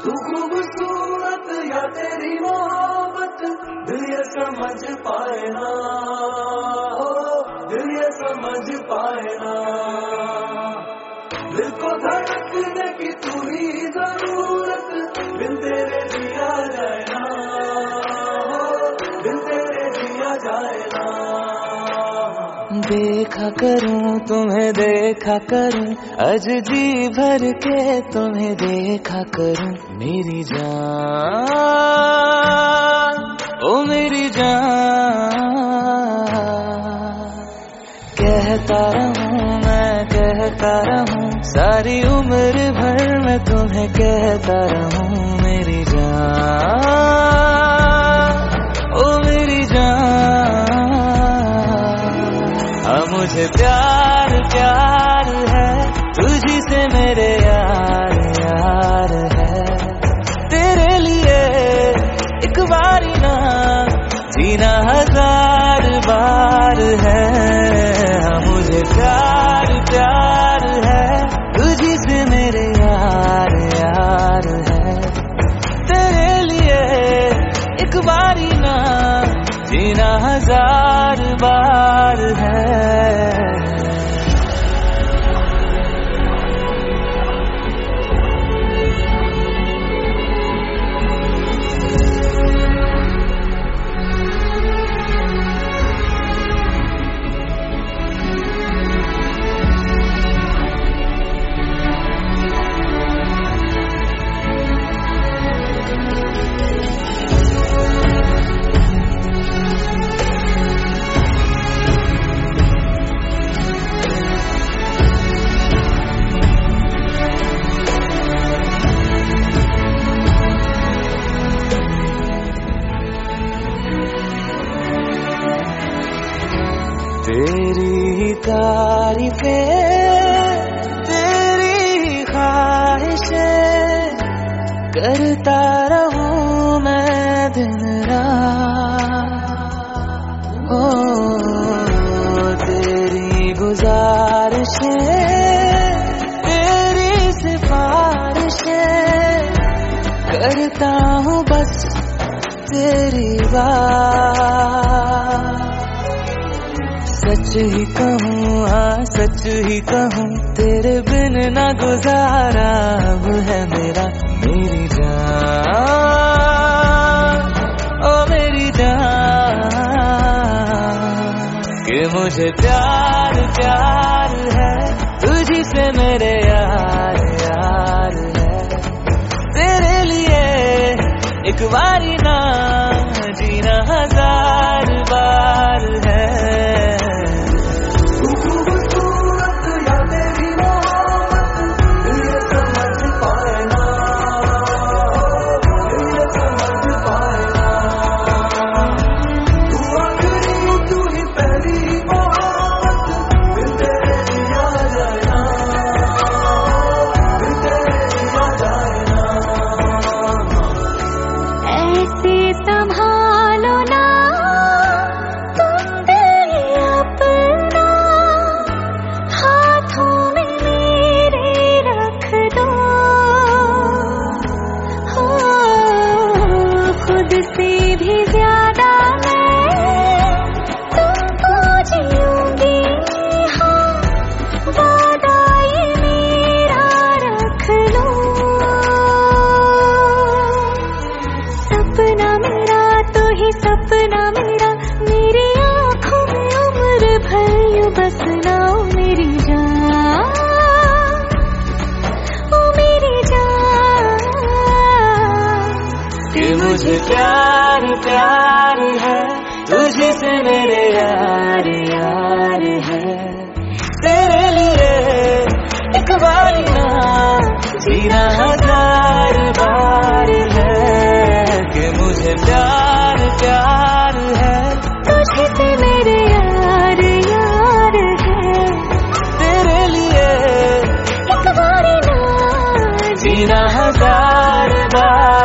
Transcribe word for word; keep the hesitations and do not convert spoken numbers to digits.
तू खूबसूरत या तेरी मोहब्बत दिल ये समझ पाए ना, ओ दिल ये समझ पाए ना। दिल को धड़कने की तू ही जरूरत, बिन तेरे जिया जाए ना, ओ बिन तेरे जिया जाए ना। देखा करूं तुम्हें देखा करूं, आज जी भर के तुम्हें देखा करूं। मेरी जान ओ मेरी जान, कहता रहूं मैं कहता रहूं, सारी उम्र भर मैं तुम्हें कहता रहूं। मेरी जान ओ मेरी जान, मुझे प्यार प्यार है तुझी से मेरे यार यार है। तेरे लिए एक बारी ना जीना हजार बार है। मुझे प्यार प्यार है तुझी से मेरे यार यार है। तेरे लिए एक बारी ना जीना हजार बार है। तेरी तारीफें तेरी ख्वाहिशें करता रहूं मैं दिन रात। ओ तेरी गुजारिशें तेरी सिफारिशें करता हूँ बस तेरी बात। सच ही कहूँ हाँ सच ही कहूँ, तेरे बिन ना गुजारा अब है मेरा। मेरी जान ओ मेरी जान, कि मुझे प्यार प्यार है तुझी से मेरे यार यार है। तेरे लिए एक बारी ना जीना हजार बार है। सपना मेरा मेरी आँखों में उम्र भर यूं बसना। ओ मेरी जान ओ मेरी जान, कि मुझे प्यार प्यार है तुझी से मेरे यार यार है। तेरे लिए एक बारी ना जीना हजार बार है। कि मुझे प्यार प्यार है तुझे से मेरे यार यार है। तेरे लिए एक बारी ना जीना हजार बार।